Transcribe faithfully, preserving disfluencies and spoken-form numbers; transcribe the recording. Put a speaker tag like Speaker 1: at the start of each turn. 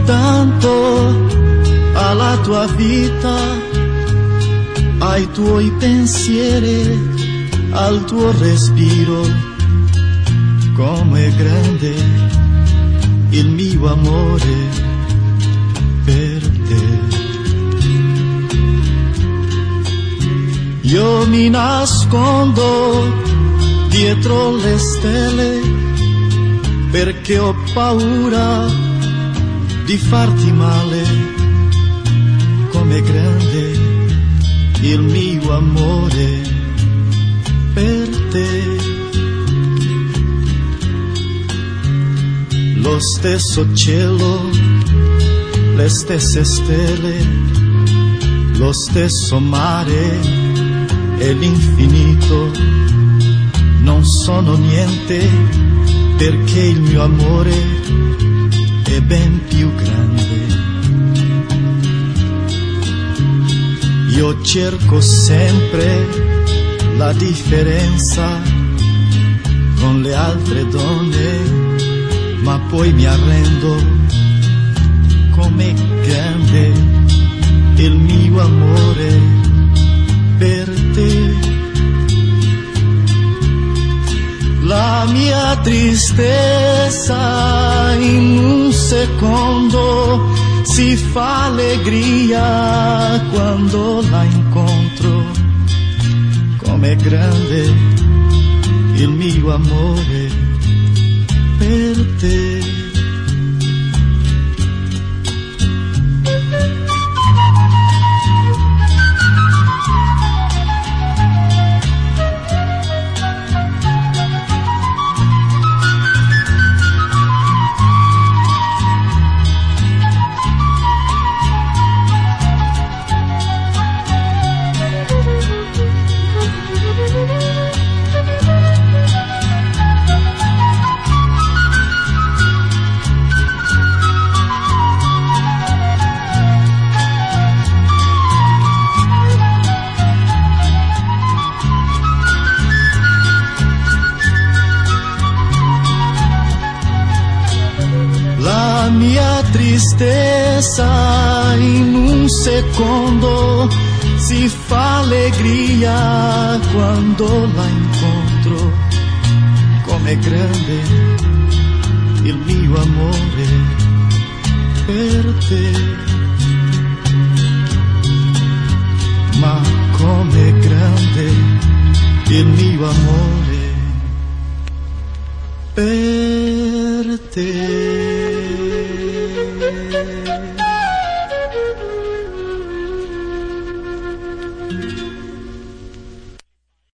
Speaker 1: tanto alla tua vita, ai tuoi pensieri, al tuo respiro. Com'è grande il mio amore per te. Io mi nascondo dietro le stelle perché ho paura di farti male. Com'è grande il mio amore per te. Lo stesso cielo, le stesse stelle, lo stesso mare e l'infinito non sono niente perché il mio amore è ben più grande. Io cerco sempre la differenza con le altre donne, ma poi mi arrendo. Com'è grande il mio amore per te. La mia tristezza in un secondo si fa allegria quando la incontro. Com'è grande il mio amore per te. La mia tristezza in un secondo si fa allegria quando la incontro. Com'è grande il mio amore per te. Ma com'è grande il mio amore per te.